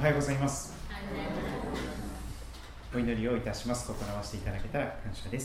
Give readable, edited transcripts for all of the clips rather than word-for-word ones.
おはようございます。お祈りをいたします。心合わせていただけたら感謝です。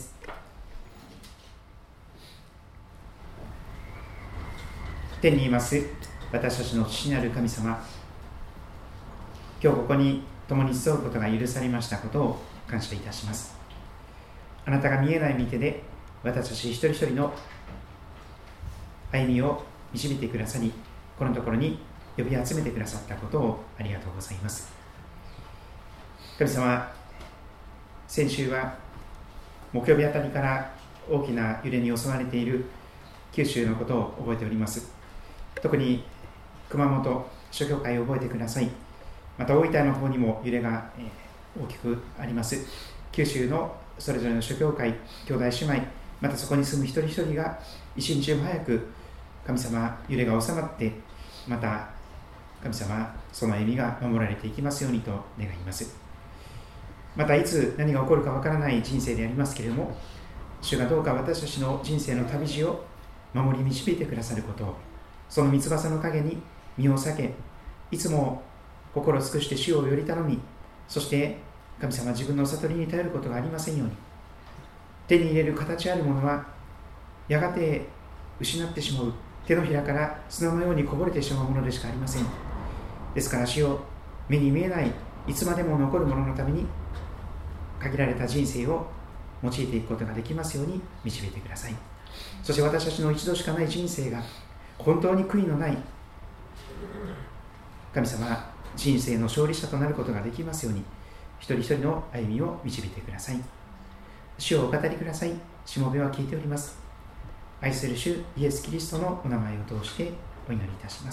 天にいます私たちの父なる神様、今日ここに共に集うことが許されましたことを感謝いたします。あなたが見えない御手で私たち一人一人の歩みを導いてくださり、このところに呼び集めてくださったことをありがとうございます。神様、先週は木曜日あたりから大きな揺れに襲われている九州のことを覚えております。特に熊本諸教会を覚えてください。また大分の方にも揺れが大きくあります。九州のそれぞれの諸教会、兄弟姉妹、またそこに住む一人一人が一日も早く神様、揺れが収まって、また神様、その歩みが守られていきますようにと願います。またいつ何が起こるかわからない人生でありますけれども、主がどうか私たちの人生の旅路を守り導いてくださることを、その三翼の陰に身を避け、いつも心を尽くして主をより頼み、そして神様、自分の悟りに頼ることがありませんように。手に入れる形あるものはやがて失ってしまう、手のひらから砂のようにこぼれてしまうものでしかありません。ですから主を目に見えないいつまでも残るもののために限られた人生を用いていくことができますように導いてください。そして私たちの一度しかない人生が本当に悔いのない神様、人生の勝利者となることができますように、一人一人の歩みを導いてください。主をお語りください。しもべは聞いております。愛する主イエス・キリストのお名前を通してお祈りいたします。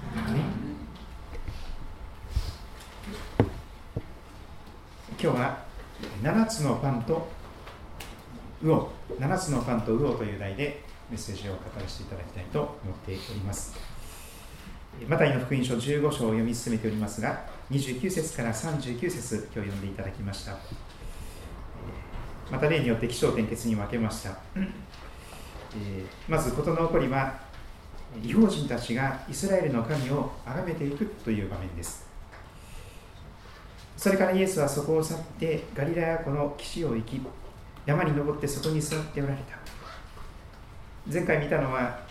今日は7つのパンと魚という題でメッセージを語らせていただきたいと思っております。マタイの福音書15章を読み進めておりますが、29節から39節今日読んでいただきました。また例によって起承転結に分けました。まず事の起こりは、異邦人たちがイスラエルの神を崇めていくという場面です。それからイエスはそこを去ってガリラヤ湖の岸を行き、山に登ってそこに座っておられた。前回見たのは、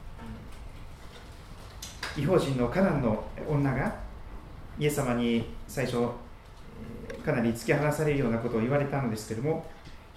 異邦人のカナンの女がイエス様に最初かなり突き放されるようなことを言われたのですけれども、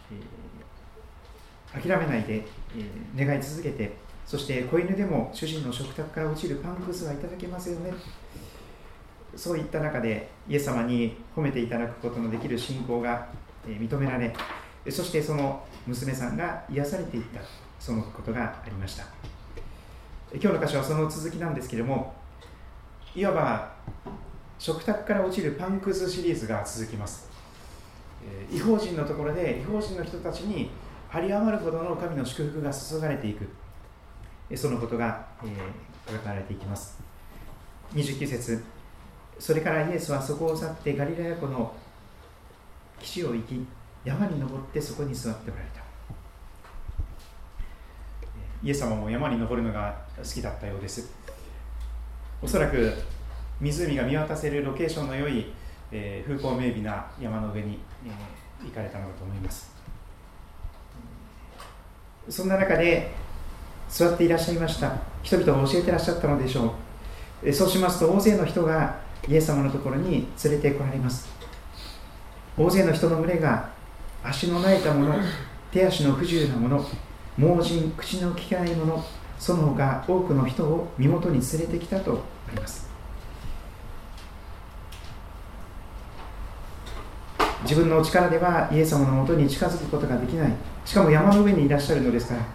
諦めないで願い続けて、そして子犬でも主人の食卓から落ちるパンくずはいただけますよね、そういった中でイエス様に褒めていただくことのできる信仰が認められ、そしてその娘さんが癒されていった、そのことがありました。今日の箇所はその続きなんですけれども、いわば食卓から落ちるパンくずシリーズが続きます。異邦人のところで異邦人の人たちに有り余るほどの神の祝福が注がれていく、そのことが書かれていきます。29節、それからイエスはそこを去ってガリラヤ湖の岸を行き、山に登ってそこに座っておられた。イエス様も山に登るのが好きだったようです。おそらく湖が見渡せるロケーションの良い、風光明媚な山の上に、行かれたのだと思います。そんな中で座っていらっしゃいました。人々を教えていらっしゃったのでしょう。そうしますと大勢の人がイエス様のところに連れて来られます。大勢の人の群れが足の臙えたもの、手足の不自由なもの、盲人、口の利かないもの、その他多くの人を身元に連れてきたとあります。自分の力ではイエス様のもとに近づくことができない。しかも山の上にいらっしゃるのですから、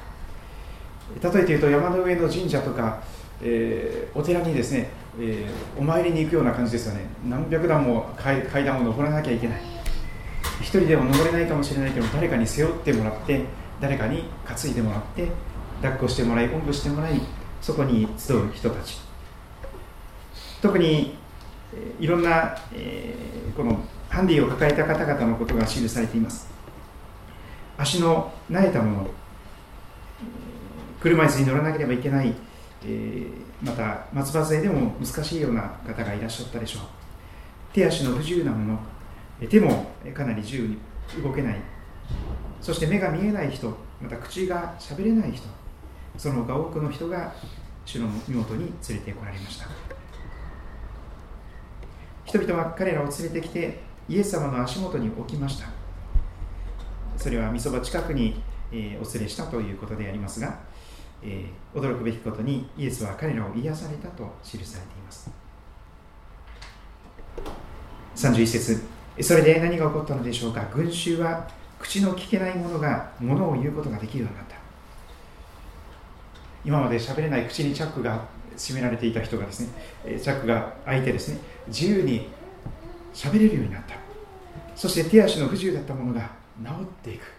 例えて言うと山の上の神社とか、お寺にですね、お参りに行くような感じですよね。何百段も階段を登らなきゃいけない。一人では登れないかもしれないけど、誰かに背負ってもらって、誰かに担いでもらって、抱っこしてもらい、おんぶしてもらい、そこに集う人たち。特にいろんな、このハンディを抱えた方々のことが記されています。足の臙えたもの、車椅子に乗らなければいけない、また松葉杖でも難しいような方がいらっしゃったでしょう。 手足の不自由な者、手もかなり自由に動けない、そして目が見えない人、また口がしゃべれない人、その他多くの人が主の身元に連れてこられました。人々は彼らを連れてきてイエス様の足元に置きました。それは御そば近くにお連れしたということでありますが、驚くべきことにイエスは彼らを癒されたと記されています。31節、それで何が起こったのでしょうか。群衆は口の聞けない者が物を言うことができるようになった。今まで喋れない口にチャックが閉められていた人がですね、チャックが開いてですね、自由に喋れるようになった。そして手足の不自由だったものが治っていく。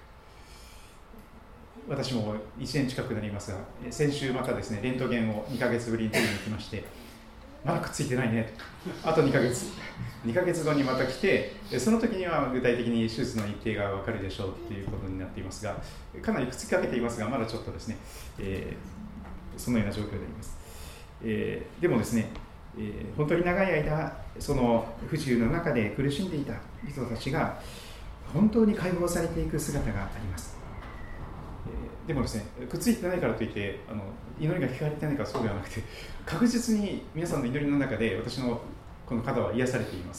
私も1年近くなりますが、先週またですね、レントゲンを2ヶ月ぶりに取りに行きまして、まだくっついてないね、あと2ヶ月後にまた来て、その時には具体的に手術の日程が分かるでしょうということになっていますが、かなりくっつきかけていますが、まだちょっとですね、そのような状況であります。でもですね、本当に長い間その不自由の中で苦しんでいた人たちが本当に解放されていく姿があります。でもですね、くっついてないからといって祈りが聞かれてないからそうではなくて、確実に皆さんの祈りの中で私のこの肩は癒されています。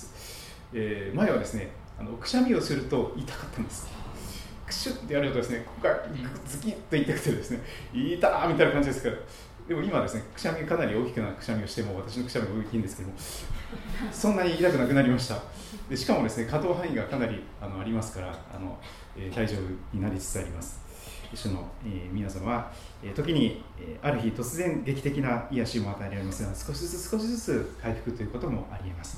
前はですね、くしゃみをすると痛かったんです。クシュッてやるとですね、ここがズキッと痛くてですね、痛ーみたいな感じですから、でも今はですね、くしゃみかなり大きなくしゃみをしても、私のくしゃみが大きいんですけども、そんなに痛くなくなりました。でしかもですね、可動範囲がかなりありますから大丈夫になりつつあります。主の、皆様は、時に、ある日突然劇的な癒しも与えられますが、少しずつ回復ということもあり得ます。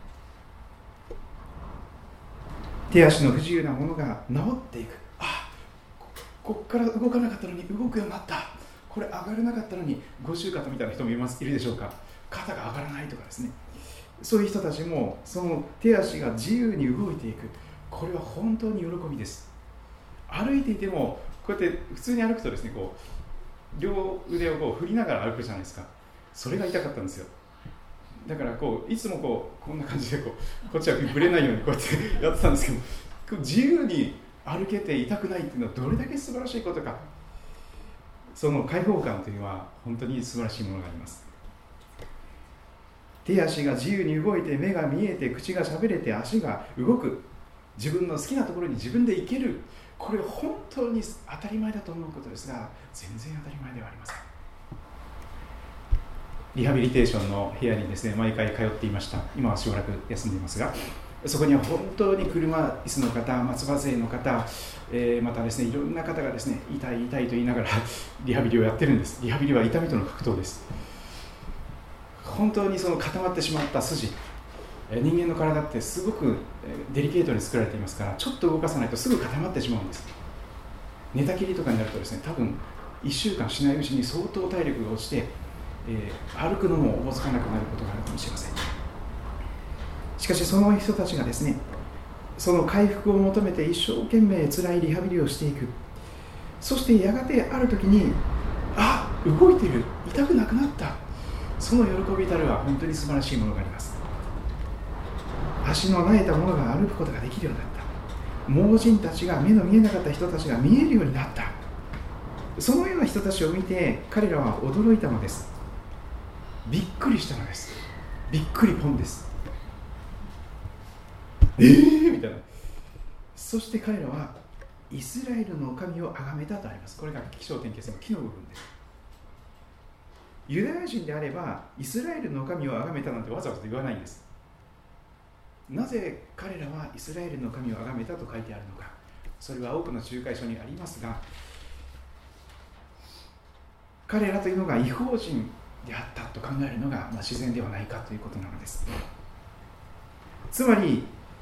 手足の不自由なものが治っていく。ここから動かなかったのに動くようになった。これ上がれなかったのに五十肩みたいな人もいるでしょうか。肩が上がらないとかですね、そういう人たちもその手足が自由に動いていく。これは本当に喜びです。歩いていてもこうやって普通に歩くとですね、こう両腕をこう振りながら歩くじゃないですか。それが痛かったんですよ。だからいつもこんな感じでこっちはぶれないようにこうやってやってたんですけど、自由に歩けて痛くないっていうのはどれだけ素晴らしいことか。その解放感というのは本当に素晴らしいものがあります。手足が自由に動いて、目が見えて、口がしゃべれて、足が動く、自分の好きなところに自分で行ける、これは本当に当たり前だと思うことですが、全然当たり前ではありません。リハビリテーションの部屋にですね、毎回通っていました。今はしばらく休んでいますが、そこには本当に車椅子の方、松葉杖の方、またですね、いろんな方がですね、痛いと言いながらリハビリをやってるんです。リハビリは痛みとの格闘です。本当にその固まってしまった筋、人間の体ってすごくデリケートに作られていますから、ちょっと動かさないとすぐ固まってしまうんです。寝たきりとかになるとですね、多分1週間しないうちに相当体力が落ちて、歩くのもおぼつかなくなることがあるかもしれません。しかしその人たちがですね、その回復を求めて一生懸命辛いリハビリをしていく。そしてやがてある時に、動いている、痛くなくなった。その喜びたるは本当に素晴らしいものがあります。足の苗えたものが歩くことができるようになった。盲人たちが、目の見えなかった人たちが見えるようになった。そのような人たちを見て彼らは驚いたのです。びっくりしたのです。びっくりポンです。みたいな。そして彼らはイスラエルの神を崇めたとあります。これが起承転結の木の部分です。ユダヤ人であればイスラエルの神を崇めたなんてわざわざ言わないんです。なぜ彼らはイスラエルの神を崇めたと書いてあるのか。それは多くの仲介書にありますが、彼らというのが異邦人であったと考えるのが自然ではないかということなのです。つまり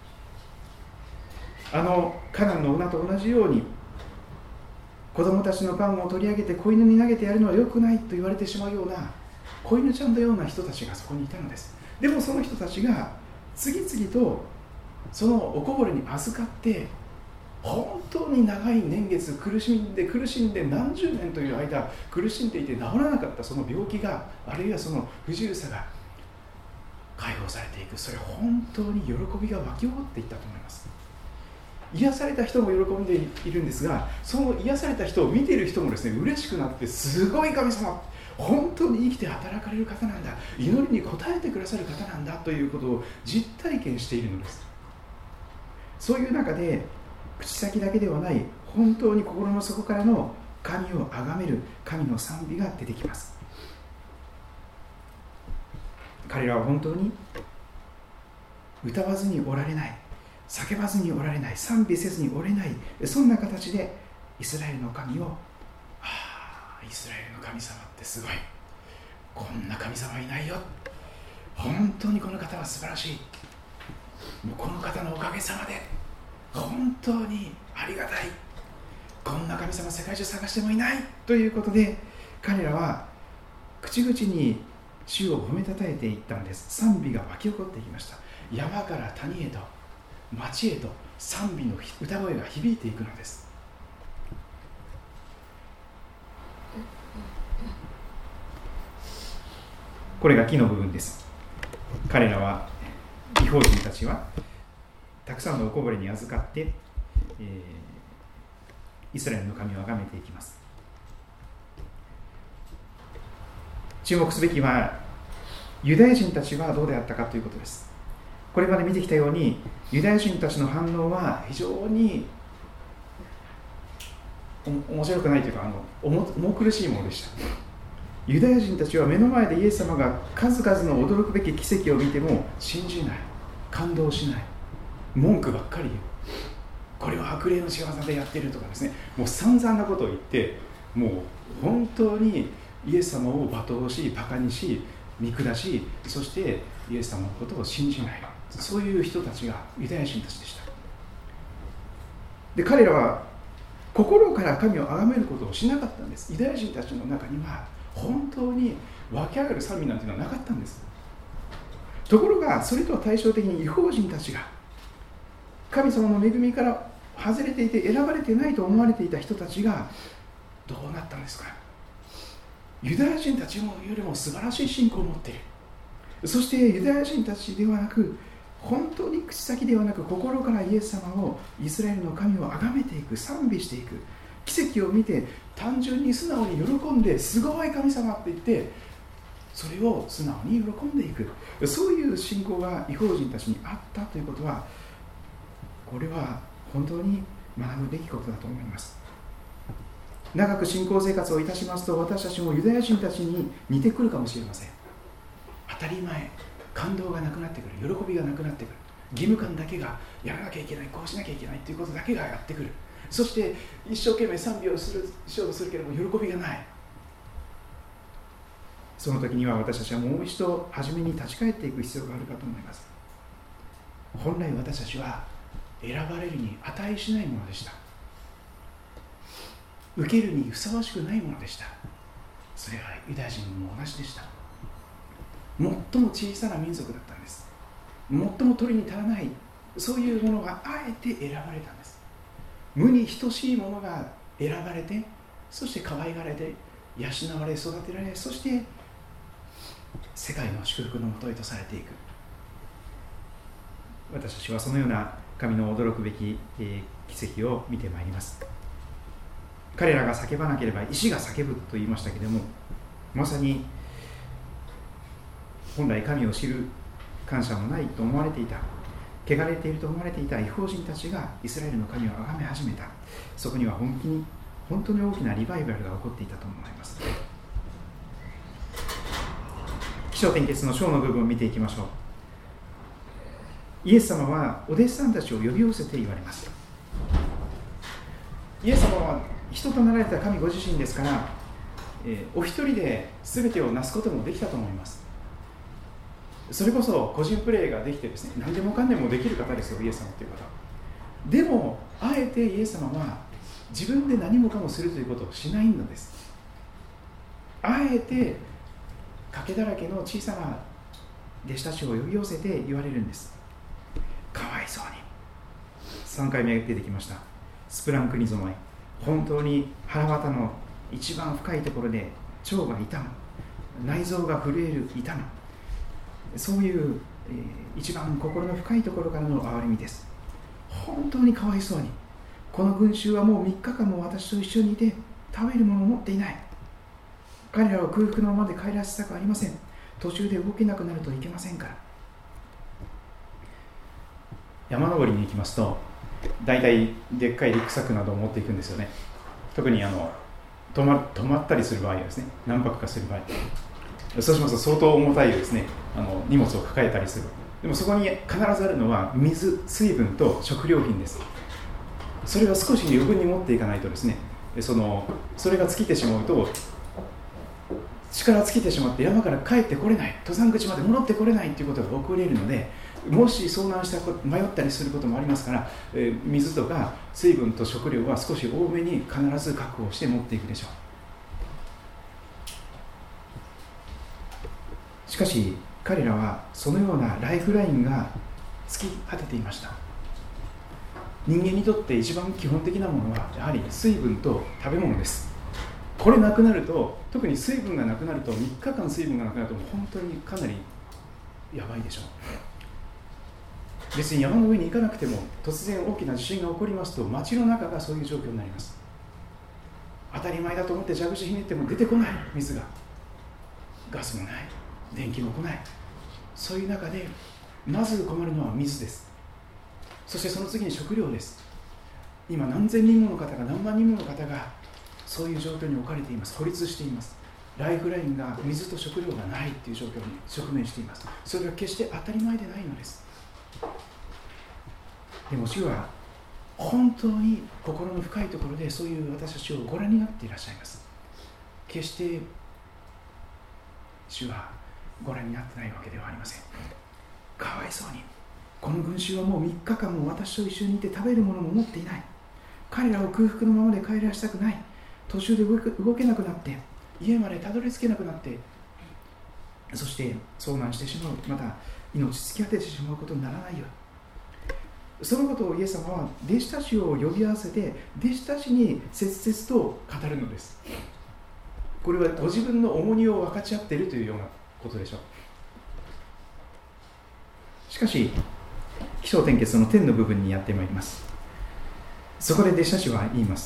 カナンの女と同じように、子供たちのパンを取り上げて子犬に投げてやるのは良くないと言われてしまうような子犬ちゃんのような人たちがそこにいたのです。でもその人たちが次々とそのおこぼれに預かって、本当に長い年月苦しんで何十年という間苦しんでいて治らなかったその病気が、あるいはその不自由さが解放されていく。それ本当に喜びが湧き起こっていったと思います。癒された人も喜んでいるんですが、その癒された人を見ている人もですね、嬉しくなって、すごい神様、本当に生きて働かれる方なんだ、祈りに応えてくださる方なんだということを実体験しているのです。そういう中で口先だけではない、本当に心の底からの神を崇める神の賛美が出てきます。彼らは本当に歌わずにおられない、叫ばずにおられない、賛美せずにおれない、そんな形でイスラエルの神を、イスラエルの神様ってすごい、こんな神様いないよ、本当にこの方は素晴らしい、もうこの方のおかげさまで本当にありがたい、こんな神様世界中探してもいないということで、彼らは口々に主を褒めたたえていったんです。賛美が湧き起こってきました。山から谷へと町へと賛美の歌声が響いていくのです。 これが木の部分です。彼らは、異邦人たちはたくさんのおこぼれに預かって、イスラエルの神を崇めていきます。注目すべきはユダヤ人たちはどうであったかということです。これまで見てきたように、ユダヤ人たちの反応は非常に面白くないというか、重苦しいものでした。ユダヤ人たちは目の前でイエス様が数々の驚くべき奇跡を見ても信じない、感動しない、文句ばっかり言う。これは悪霊の仕業でやっているとかですね、もう散々なことを言って、もう本当にイエス様を罵倒し、バカにし、見下し、そしてイエス様のことを信じない、そういう人たちがユダヤ人たちでした。で、彼らは心から神を崇めることをしなかったんです。ユダヤ人たちの中には本当に湧き上がる賛美なんていうのはなかったんです。ところが、それとは対照的に異邦人たちが神様の恵みから外れていて選ばれていないと思われていた人たちがどうなったんですか。ユダヤ人たちよりも素晴らしい信仰を持っている。そしてユダヤ人たちではなく、本当に口先ではなく心からイエス様を、イスラエルの神を崇めていく、賛美していく、奇跡を見て単純に素直に喜んで、すごい神様って言ってそれを素直に喜んでいく、そういう信仰が異邦人たちにあったということは、これは本当に学ぶべきことだと思います。長く信仰生活をいたしますと、私たちもユダヤ人たちに似てくるかもしれません。当たり前、感動がなくなってくる、喜びがなくなってくる、義務感だけがやらなきゃいけない、こうしなきゃいけないということだけがやってくる。そして一生懸命賛美をしようとするけれども喜びがない。その時には私たちはもう一度初めに立ち返っていく必要があるかと思います。本来私たちは選ばれるに値しないものでした。受けるにふさわしくないものでした。それはユダヤ人も同じでした。最も小さな民族だったんです。最も取りに足らない、そういうものがあえて選ばれたんです。無に等しいものが選ばれて、そして可愛がられて、養われ、育てられ、そして世界の祝福のもとへとされていく。私たちはそのような神の驚くべき奇跡を見てまいります。彼らが叫ばなければ石が叫ぶと言いましたけれども、まさに本来神を知る感謝もないと思われていた、汚れていると思われていた異邦人たちがイスラエルの神を崇め始めた。そこには本当に大きなリバイバルが起こっていたと思います。起承転結の章の部分を見ていきましょう。イエス様はお弟子さんたちを呼び寄せて言われます。イエス様は人となられた神ご自身ですから、お一人で全てをなすこともできたと思います。それこそ個人プレーができてですね、何でもかんでもできる方ですよ、イエス様という方。でもあえてイエス様は自分で何もかもするということをしないのです。あえて賭けだらけの小さな弟子たちを呼び寄せて言われるんです。かわいそうに。3回目出てきました。スプランクに染まい、本当に腹渡の一番深いところで腸が痛む、内臓が震える痛む、 そういう、一番心の深いところからの憐れみです。本当にかわいそうに、この群衆はもう3日間も私と一緒にいて食べるものを持っていない。彼らは空腹のままで帰らせたくありません。途中で動けなくなるといけませんから。山登りに行きますと、大体でっかいリュックサックなどを持っていくんですよね。特に泊まったりする場合はですね、何泊かする場合、そうしますと相当重たいですね、荷物を抱えたりする。でもそこに必ずあるのは水、水分と食料品です。それは少し余分に持っていかないとですね、それが尽きてしまうと、力尽きてしまって山から帰ってこれない、登山口まで戻ってこれないということが起こり得るので、もし遭難した迷ったりすることもありますから、水とか水分と食料は少し多めに必ず確保して持っていくでしょう。しかし彼らはそのようなライフラインが尽き果てていました。人間にとって一番基本的なものはやはり水分と食べ物です。これなくなると、特に水分がなくなると、3日間水分がなくなると本当にかなりやばいでしょう。別に山の上に行かなくても突然大きな地震が起こりますと、街の中がそういう状況になります。当たり前だと思って蛇口ひねっても出てこない水が、ガスもない、電気も来ない。そういう中でまず困るのは水です。そしてその次に食料です。今何千人もの方が、何万人もの方がそういう状況に置かれています。孤立しています。ライフラインが水と食料がないという状況に直面しています。それは決して当たり前でないのです。でも主は本当に心の深いところでそういう私たちをご覧になっていらっしゃいます。決して主はご覧になってないわけではありません。かわいそうに、この群衆はもう3日間も私と一緒にいて食べるものも持っていない。彼らを空腹のままで帰らせたくない。途中で動けなくなって家までたどり着けなくなって、そして遭難してしまう、また命突き果ててしまうことにならないように、そのことをイエス様は弟子たちを呼び合わせて弟子たちに切々と語るのです。これはご自分の重荷を分かち合っているというようなことでしょう。しかし起承転結の天の部分にやってまいります。そこで弟子たちは言います。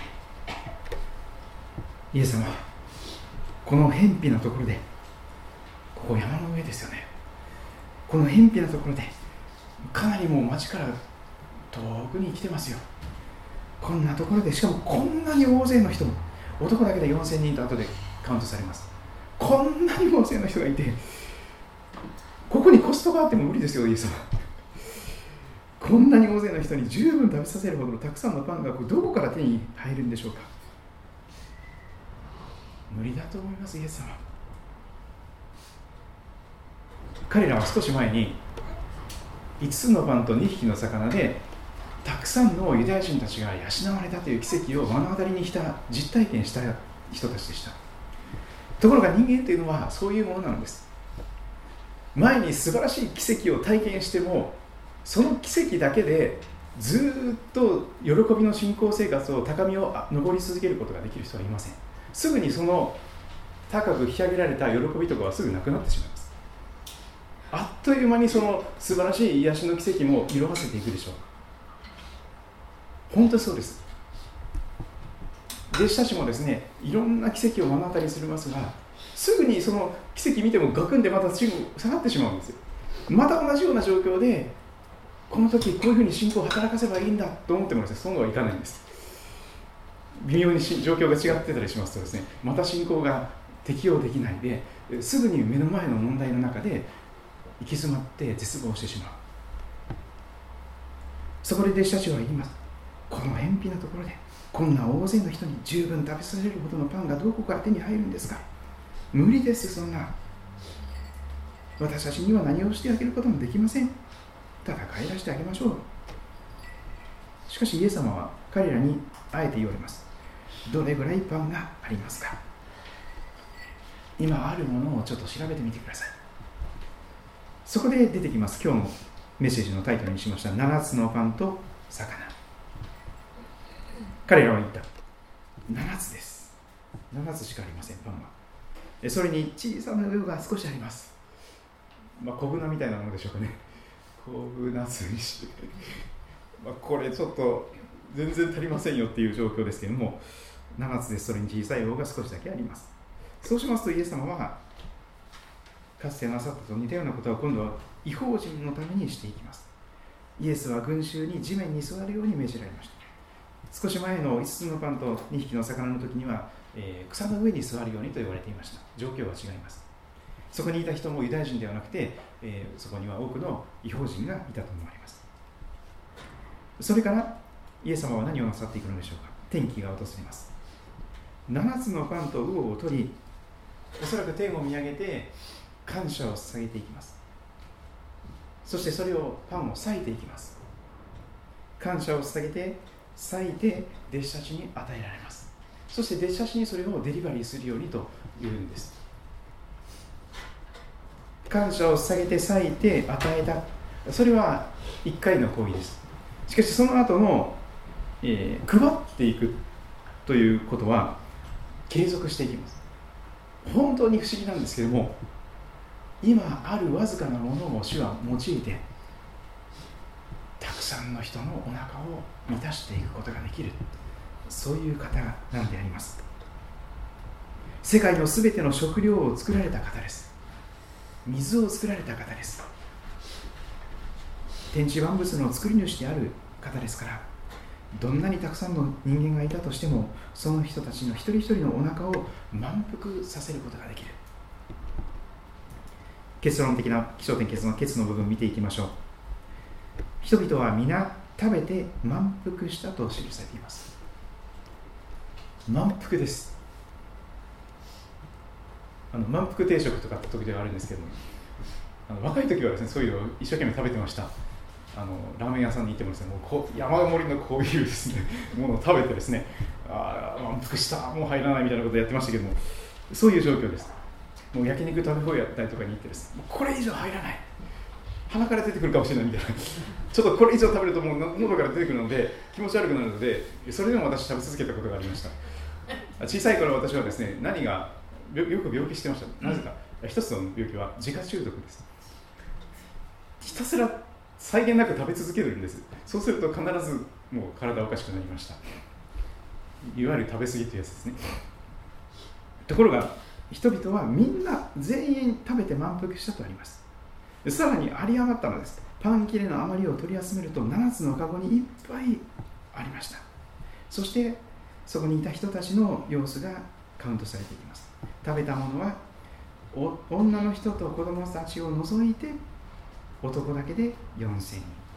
イエス様、この偏僻なところで、ここ山の上ですよね、この偏僻なところでかなりもう町から遠くに来てますよ。こんなところで、しかもこんなに大勢の人、男だけで4000人と後でカウントされます。こんなに大勢の人がいて、ここにコストがあっても無理ですよ、イエス様。こんなに大勢の人に十分食べさせるほどのたくさんのパンがどこから手に入るんでしょうか。無理だと思います、イエス様。彼らは少し前に5つのパンと2匹の魚でたくさんのユダヤ人たちが養われたという奇跡を目の当たりにした実体験した人たちでした。ところが人間というのはそういうものなのです。前に素晴らしい奇跡を体験しても、その奇跡だけでずっと喜びの信仰生活を高みを上り続けることができる人はいません。すぐにその高く引き上げられた喜びとかはすぐなくなってしまいます。あっという間にその素晴らしい癒しの奇跡も色あせていくでしょう。本当にそうです。弟子たちもですね、いろんな奇跡を目の当たりにするますが、すぐにその奇跡見てもガクンでまた下がってしまうんですよ。また同じような状況で、この時こういうふうに信仰を働かせばいいんだと思ってもですね、そうはいかないんです。微妙に状況が違ってたりしますとですね、また信仰が適用できないで、すぐに目の前の問題の中で行き詰まって絶望してしまう。そこで弟子たちは言います。この偏僻なところでこんな大勢の人に十分食べさせるほどのパンがどこから手に入るんですか。無理です。そんな私たちには何をしてあげることもできません。ただ帰らせてあげましょう。しかしイエス様は彼らにあえて言われます。どれぐらいパンがありますか。今あるものをちょっと調べてみてください。そこで出てきます。今日のメッセージのタイトルにしました7つのパンと魚。彼らは言った。7つです。7つしかありません。パンは。それに小さな魚が少しあります。 小舟みたいなものでしょうかね。小舟釣りしこれちょっと全然足りませんよっていう状況ですけれども、7つでそれに小さい方が少しだけあります。そうしますとイエス様はかつてなさったと似たようなことを今度は異邦人のためにしていきます。イエスは群衆に地面に座るように命じられました。少し前の5つのパンと2匹の魚の時には、草の上に座るようにと言われていました。状況は違います。そこにいた人もユダヤ人ではなくて、そこには多くの異邦人がいたと思われます。それからイエス様は何をなさっていくのでしょうか。転機が訪れます。7つのパンと魚を取り、おそらく天を見上げて感謝を捧げていきます。そしてそれをパンを裂いていきます。感謝を捧げて裂いて弟子たちに与えられます。そして弟子たちにそれをデリバリーするようにというんです。感謝を捧げて裂いて与えた、それは1回の行為です。しかしその後の、配っていくということは継続していきます。本当に不思議なんですけれども、今あるわずかなものを主は用いてたくさんの人のお腹を満たしていくことができる、そういう方なんであります。世界のすべての食料を作られた方です。水を作られた方です。天地万物の作り主である方ですから、どんなにたくさんの人間がいたとしても、その人たちの一人一人のお腹を満腹させることができる。結論的な起承転結の結の部分を見ていきましょう。人々は皆食べて満腹したと記されています。満腹です。満腹定食とかって時ではあるんですけども、若い時はですね、そういうのを一生懸命食べてました。ラーメン屋さんに行ってもですね、もう山盛りのこういうですねものを食べてですね、満腹した、もう入らないみたいなことをやってましたけども、そういう状況です。もう焼肉食べ放題やったりとかに行ってですね、これ以上入らない、鼻から出てくるかもしれないみたいなちょっとこれ以上食べるともう喉から出てくるので気持ち悪くなるので、それでも私食べ続けたことがありました。小さい頃私はですね、よく病気してました。なぜか、一つの病気は自家中毒です。ひたすら際限なく食べ続けるんです。そうすると必ずもう体おかしくなりました。いわゆる食べ過ぎというやつですね。ところが人々はみんな全員食べて満腹したとあります。さらに有り余ったのです。パン切れの余りを取り集めると7つのカゴにいっぱいありました。そしてそこにいた人たちの様子がカウントされていきます。食べたものは女の人と子供たちを除いて男だけで4000人。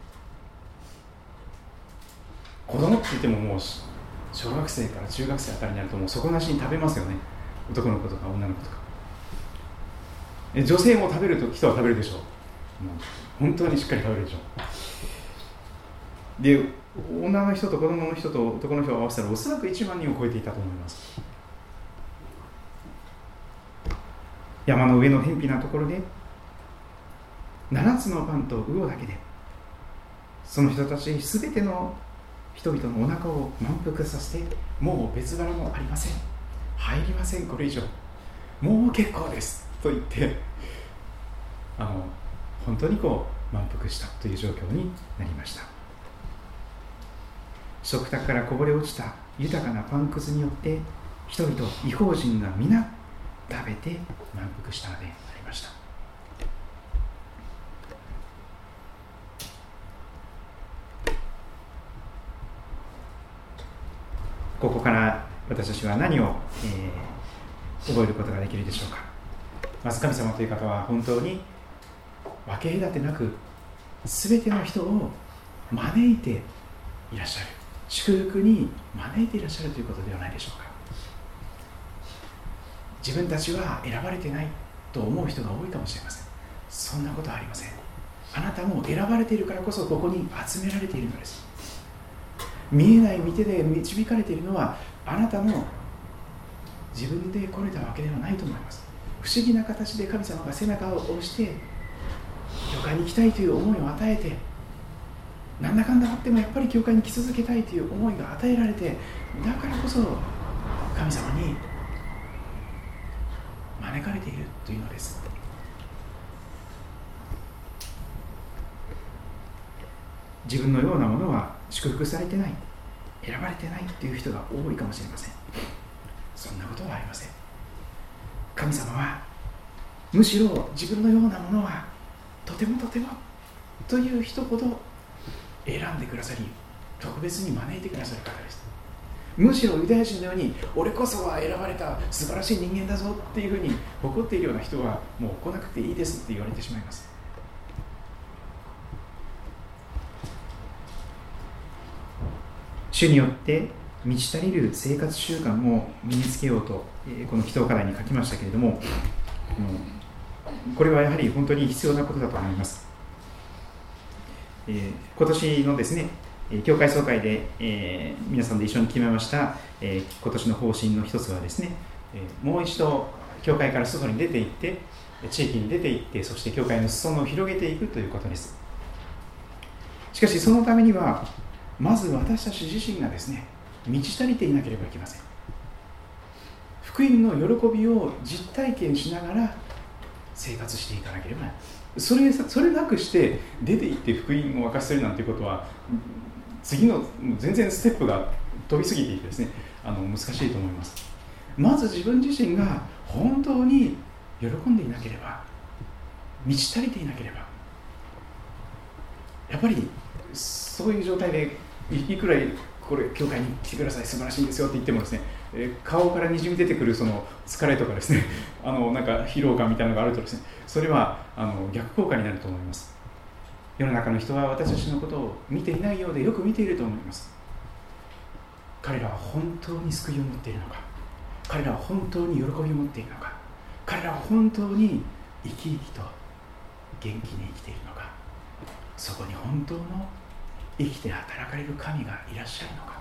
子供って言ってももう小学生から中学生あたりになるともう底なしに食べますよね。男の子とか女の子とか。女性も食べると人は食べるでしょう。もう本当にしっかり食べるでしょう。で、女の人と子供の人と男の人を合わせたらおそらく1万人を超えていたと思います。山の上の偏僻なところで7つのパンと魚だけでその人たち全ての人々のお腹を満腹させて、もう別腹もありません、入りません、これ以上もう結構ですと言って本当に満腹したという状況になりました。食卓からこぼれ落ちた豊かなパンくずによって人々異邦人が皆食べて満腹したのでありました。ここから私たちは何を、覚えることができるでしょうか。まず神様という方は本当に分け隔てなく全ての人を招いていらっしゃる、祝福に招いていらっしゃるということではないでしょうか。自分たちは選ばれてないと思う人が多いかもしれません。そんなことはありません。あなたも選ばれているからこそここに集められているのです。見えない御手で導かれているのはあなたの自分で来れたわけではないと思います。不思議な形で神様が背中を押して教会に行きたいという思いを与えて、なんだかんだあってもやっぱり教会に来続けたいという思いが与えられて、だからこそ神様に招かれているというのです。 自分のようなものは祝福されてない、選ばれてないっていう人が多いかもしれません。そんなことはありません。神様はむしろ自分のようなものはとてもとてもという人ほど選んでくださり、特別に招いてくださる方です。むしろユダヤ人のように俺こそは選ばれた素晴らしい人間だぞっていうふうに誇っているような人はもう来なくていいですって言われてしまいます。主によって満ち足りる生活習慣を身につけようとこの祈祷課題に書きましたけれども、これはやはり本当に必要なことだと思います。今年のですね教会総会で、皆さんで一緒に決めました、今年の方針の一つはですね、もう一度教会から外に出て行って地域に出て行って、そして教会の裾野を広げていくということです。しかしそのためにはまず私たち自身がですね満ち足りていなければいけません。福音の喜びを実体験しながら生活していかなければならない。それなくして出て行って福音を明かしするなんていうことは次の全然ステップが飛びすぎていてですね、難しいと思います。まず自分自身が本当に喜んでいなければ、満ち足りていなければ、やっぱりそういう状態でいくらこれ教会に来てください素晴らしいんですよって言ってもですね、顔からにじみ出てくるその疲れとかですねなんか疲労感みたいなのがあるとですね、それは逆効果になると思います。世の中の人は私たちのことを見ていないようでよく見ていると思います。彼らは本当に救いを持っているのか、彼らは本当に喜びを持っているのか、彼らは本当に生き生きと元気に生きているのか、そこに本当の生きて働かれる神がいらっしゃるのか。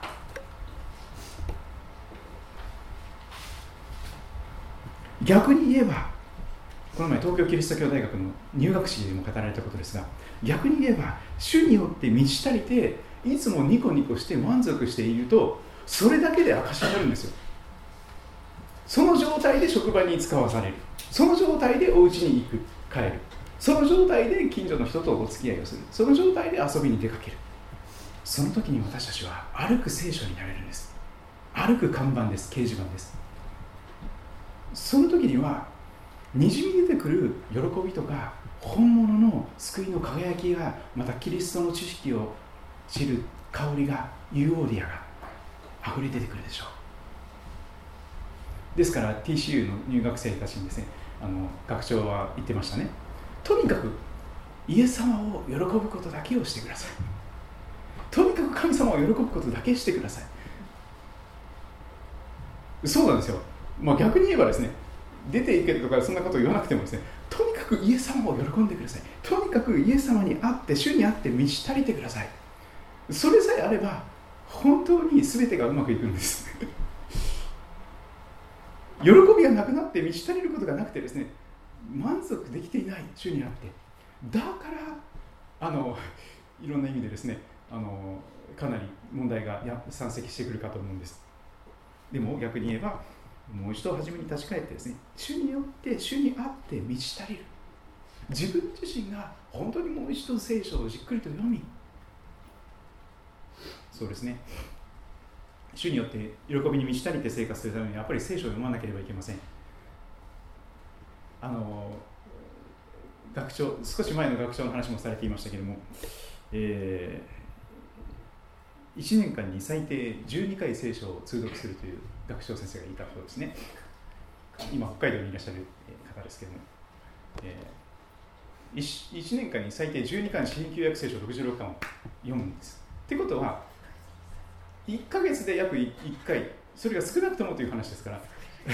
逆に言えば、この前東京キリスト教大学の入学式でも語られたことですが、逆に言えば主によって満ち足りていつもニコニコして満足していると、それだけで証になるんですよ。その状態で職場に使わされる、その状態でお家に行く帰る、その状態で近所の人とお付き合いをする、その状態で遊びに出かける。その時に私たちは歩く聖書になれるんです。歩く看板です、掲示板です。その時にはにじみ出てくる喜びとか本物の救いの輝きが、またキリストの知識を知る香りが、ユーオーディアが溢れ出てくるでしょう。ですから TCU の入学生たちにですね、学長は言ってましたね。とにかくイエス様を喜ぶことだけをしてください。とにかく神様を喜ぶことだけしてください。そうなんですよ。逆に言えばですね、出ていけとかそんなことを言わなくてもですね、とにかくイエス様を喜んでください。とにかくイエス様に会って、主に会って満ち足りてください。それさえあれば本当に全てがうまくいくんです喜びがなくなって満ち足りることがなくてですね、満足できていない主に会って、だからいろんな意味でですね、かなり問題が山積してくるかと思うんです。でも逆に言えば、もう一度初めに立ち返ってですね、主によって主にあって満ち足りる、自分自身が本当にもう一度聖書をじっくりと読み、そうですね、主によって喜びに満ち足りて生活するためにやっぱり聖書を読まなければいけません。学長、少し前の学長の話もされていましたけれども、1年間に最低12回聖書を通読するという学長先生がいたことですね。今北海道にいらっしゃる方ですけれども、1年間に最低12巻新旧約聖書66巻を読むんです。ってことは1ヶ月で約1回、それが少なくともという話ですから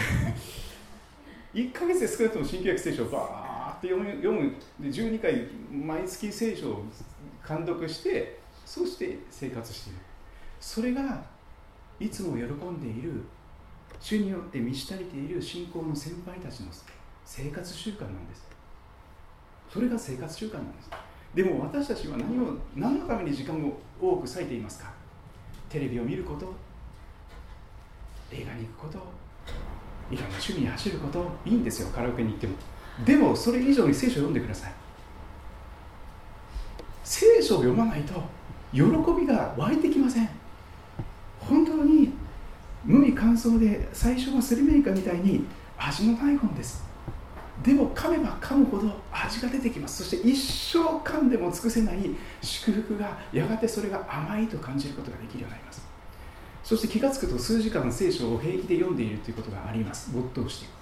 1ヶ月で少なくとも新旧約聖書をバーって読むで12回毎月聖書を監読して、そして生活している。それがいつも喜んでいる、主によって満ち足りている信仰の先輩たちの生活習慣なんです。それが生活習慣なんです。でも私たちは何のために時間を多く割いていますか？テレビを見ること、映画に行くこと、いろんな趣味に走ること、いいんですよ、カラオケに行っても。でもそれ以上に聖書を読んでください。聖書を読まないと喜びが湧いてきません。本当に無味乾燥で最初はスルメイカみたいに味のない本です。でも噛めば噛むほど味が出てきます。そして一生噛んでも尽くせない祝福がやがてそれが甘いと感じることができるようになります。そして気がつくと数時間聖書を平気で読んでいるということがあります。没頭して。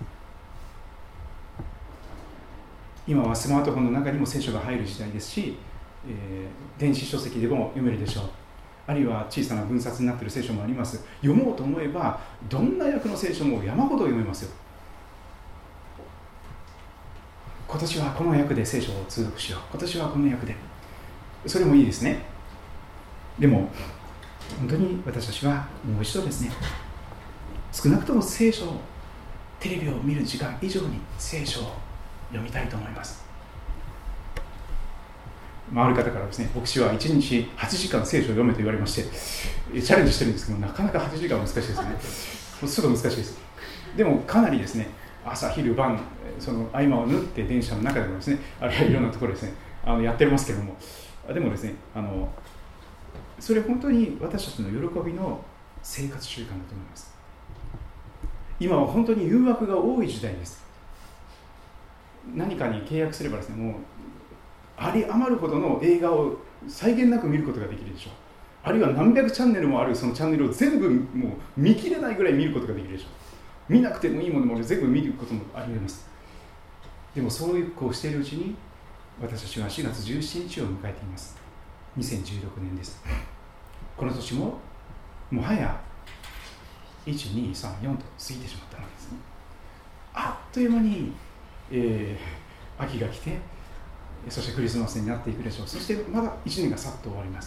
今はスマートフォンの中にも聖書が入る時代ですし、電子書籍でも読めるでしょう。あるいは小さな分冊になっている聖書もあります。読もうと思えばどんな訳の聖書も山ほど読めますよ。今年はこの訳で聖書を通読しよう、今年はこの訳で、それもいいですね。でも本当に私たちはもう一度ですね、少なくとも聖書を、テレビを見る時間以上に聖書を読みたいと思います。ある方からですね、牧師は1日8時間聖書を読めと言われまして、チャレンジしてるんですけど、なかなか8時間は難しいですね。すぐ難しいです。でもかなりですね、朝昼晩その合間を縫って電車の中でもですね、あるいはいろんなところですね、やってますけども、でもですね、それは本当に私たちの喜びの生活習慣だと思います。今は本当に誘惑が多い時代です。何かに契約すればですね、もうあり余るほどの映画を際限なく見ることができるでしょう。あるいは何百チャンネルもあるそのチャンネルを全部もう見切れないぐらい見ることができるでしょう。見なくてもいいものも全部見ることもあります。でもそういうこうしているうちに、私たちは4月17日を迎えています。2016年です。この年ももはや1、2、3、4と過ぎてしまったわけですね。あっという間に、秋が来て、そしてクリスマスになっていくでしょう。そしてまだ1年がさっと終わります。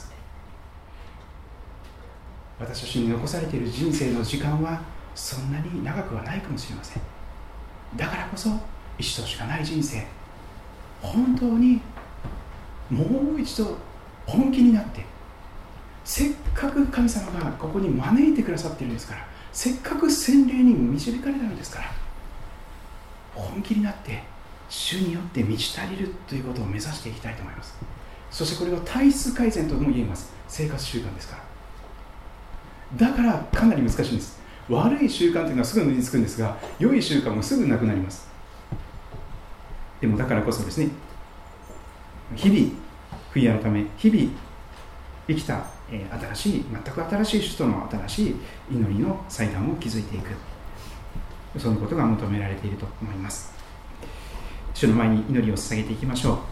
私たちに残されている人生の時間はそんなに長くはないかもしれません。だからこそ一度しかない人生、本当にもう一度本気になって、せっかく神様がここに招いてくださっているんですから、せっかく洗礼に導かれたのですから、本気になって主によって満ち足りるということを目指していきたいと思います。そしてこれは体質改善とも言えます。生活習慣ですから。だからかなり難しいんです。悪い習慣というのはすぐ身につくんですが、良い習慣もすぐなくなります。でもだからこそですね、日々悔い改め、日々生きた、新しい、全く新しい主との新しい祈りの祭壇を築いていく、そのことが求められていると思います。主の前に祈りを捧げていきましょう。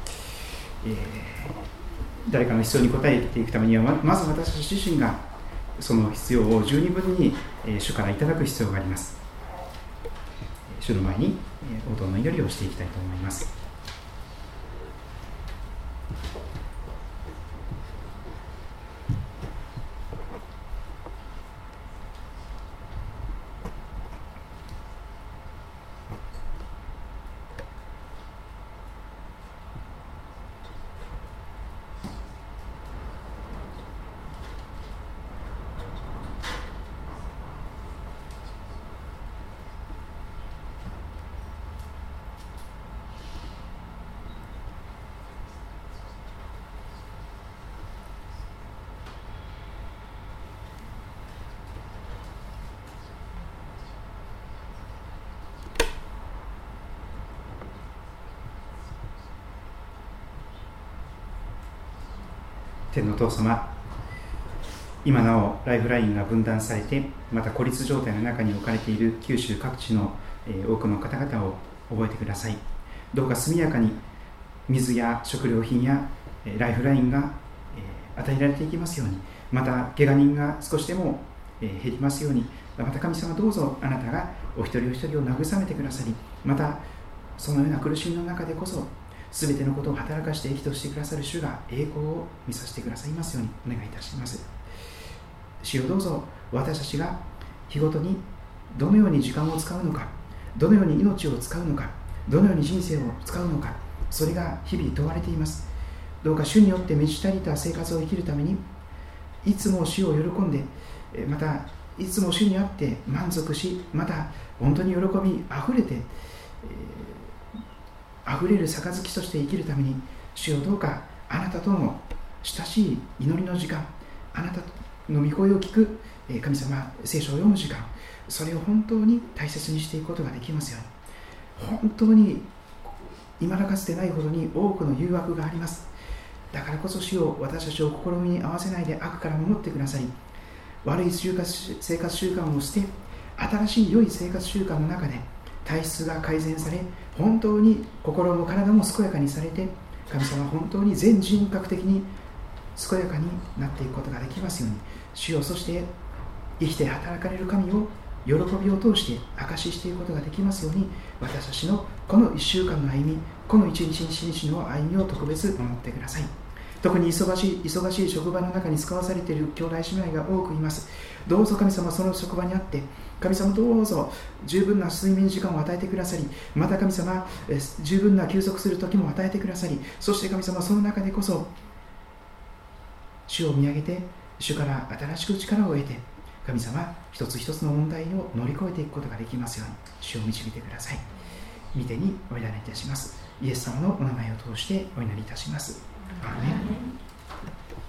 誰かの必要に応えていくためには、まず私たち自身がその必要を十二分に主からいただく必要があります。主の前に応答の祈りをしていきたいと思います。天のお父様、今なおライフラインが分断されて、また孤立状態の中に置かれている九州各地の多くの方々を覚えてください。どうか速やかに水や食料品やライフラインが与えられていきますように、また怪我人が少しでも減りますように、また神様どうぞあなたがお一人お一人を慰めてくださり、またそのような苦しみの中でこそすべてのことを働かして益としてくださる主が栄光を見させてくださいますようにお願いいたします。主よ、どうぞ私たちが日ごとにどのように時間を使うのか、どのように命を使うのか、どのように人生を使うのか、それが日々問われています。どうか主によって満ち足りた生活を生きるために、いつも主を喜んで、またいつも主にあって満足し、また本当に喜びあふれて、あふれる杯として生きるために、主よ、どうかあなたとの親しい祈りの時間、あなたの御声を聞く神様、聖書を読む時間、それを本当に大切にしていくことができますように。本当に今だかつてないほどに多くの誘惑があります。だからこそ主よ、私たちを試みに合わせないで悪から守ってくださり、悪い生活習慣を捨て、新しい良い生活習慣の中で体質が改善され、本当に心も体も健やかにされて、神様は本当に全人格的に健やかになっていくことができますように。主よ、そして生きて働かれる神を喜びを通して証ししていくことができますように、私たちのこの1週間の歩み、この一日一日の歩みを特別守ってください。特に忙しい職場の中に使わされている兄弟姉妹が多くいます。どうぞ神様、その職場にあって、神様どうぞ十分な睡眠時間を与えてくださり、また神様、十分な休息する時も与えてくださり、そして神様、その中でこそ主を見上げて、主から新しく力を得て、神様、一つ一つの問題を乗り越えていくことができますように、主を導いてください。御手にお委ねいたします。イエス様のお名前を通してお祈りいたします。アーメン。